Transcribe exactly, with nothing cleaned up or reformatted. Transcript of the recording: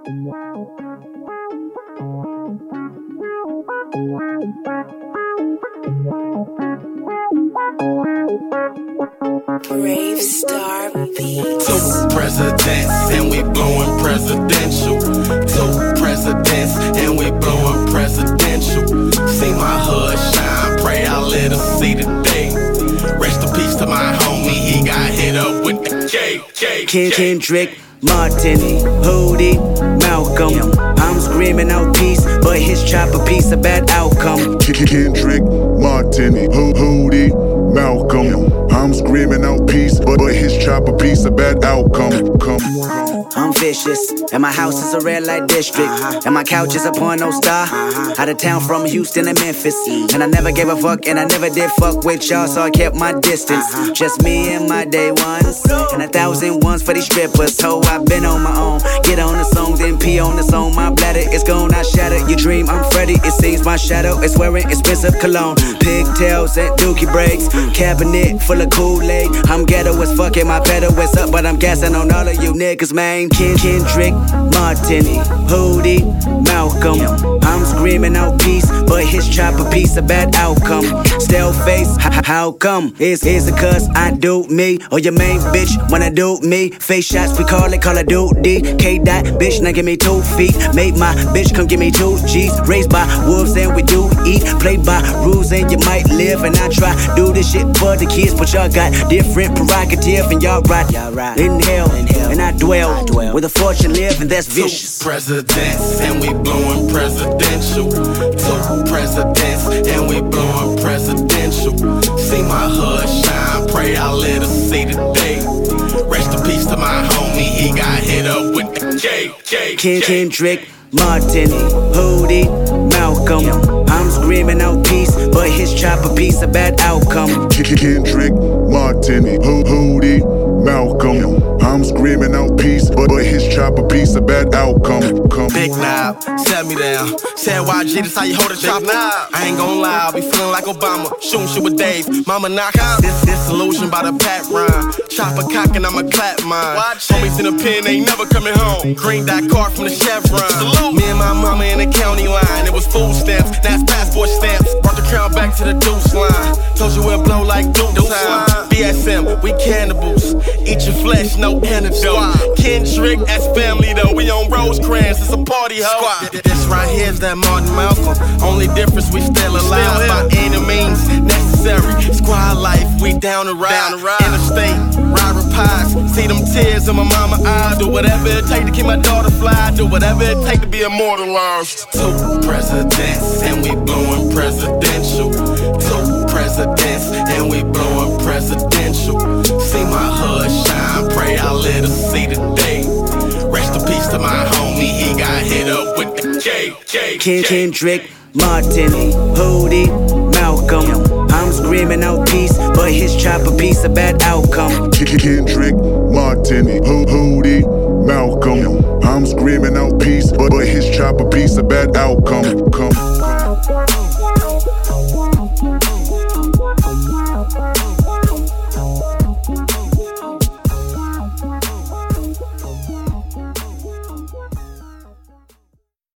Brave Star Beats. Two presidents and we blowing presidential. Two presidents and we blowing presidential. See my hood shine, pray I let her see the day. Rest in peace to my homie, he got hit up with the J, J, J. Kendrick, Martin, Hootie, Malcolm. I'm screaming out peace, but his chopper piece a bad outcome. Kendrick, Martin, Hootie, Malcolm. I'm screaming out peace, but his chopper piece a bad outcome. Come. I'm vicious, and my house is a red light district, uh-huh. And my couch is a porno star, uh-huh. Out of town from Houston and Memphis, and I never gave a fuck, and I never did fuck with y'all, so I kept my distance, uh-huh. Just me and my day ones, and a thousand ones for these strippers. So I've been on my own, get on the song, then pee on the song. My bladder is gone, I shatter your dream, I'm Freddy. It seems my shadow is wearing expensive cologne, pigtails and dookie braids, cabinet full of Kool-Aid. I'm ghetto as fuck and my pedal is up, but I'm gassing on all of you niggas, man. Ken- Kendrick, Martin, Hootie, Malcolm. I'm screaming out peace, but his chopper piece a bad outcome. Still face, h- how come? Is is it cause I do me, or your main bitch wanna do me? Face shots, we call it Call of Duty. K-Dot, bitch, now give me two feet. Made my bitch come give me two G's. Raised by wolves and we do eat. Play by rules and you might live. And I try do this shit for the kids, but y'all got different prerogative. And y'all right, y'all right. In hell, in hell, and I dwell, I dwell. Where the fortune live, and that's vicious. Two presidents and we blowing presidential. Two presidents and we blowing presidential. See my hood shine, pray I let her see the day. Rest in peace to my homie, he got hit up with the J, J, J. Kendrick, Martin, Hootie, Malcolm. I'm screaming out peace, but his chopper piece a bad outcome. Kendrick, Martin, Hootie, Malcolm. I'm screaming out peace, but his chopper piece a bad outcome. Come. Big knob, set me down. Said Y G, this how you hold a chopper. I ain't gon' lie, I be feeling like Obama. Shooting shit with Dave, mama knock out. This disillusion by the Pat rhyme. Chopper cockin', I'ma clap mine. Homies in the pen, ain't never coming home. Green dot card from the Chevron. Salute. Me and my mama in the county line. It was food stamps, now it's passport stamps. Brought the crown back to the deuce line. Told you we'll blow like Duke time. B S M, we cannibals. Eat your flesh, no antidote. Kendrick, that's family though. We on Rosecrans, it's a party ho. This right here's that Martin Malcolm. Only difference, we still alive by any means necessary. Squad life, we down the ride. Interstate, ride pies. See them tears in my mama eyes. Do whatever it take to keep my daughter fly. Do whatever it take to be immortalized. Two presidents and we blowing presidential. Two presidents and we blowing presidential. See my hood shine, pray I let her see the day. Rest in peace to my homie, he got hit up with the J, J, J. Kendrick, Martin, Hootie, Malcolm. I'm screaming out peace, but his chopper piece a bad outcome. Kendrick, Martin, Hootie, Malcolm. I'm screaming out peace, but his chopper piece a bad outcome. Come.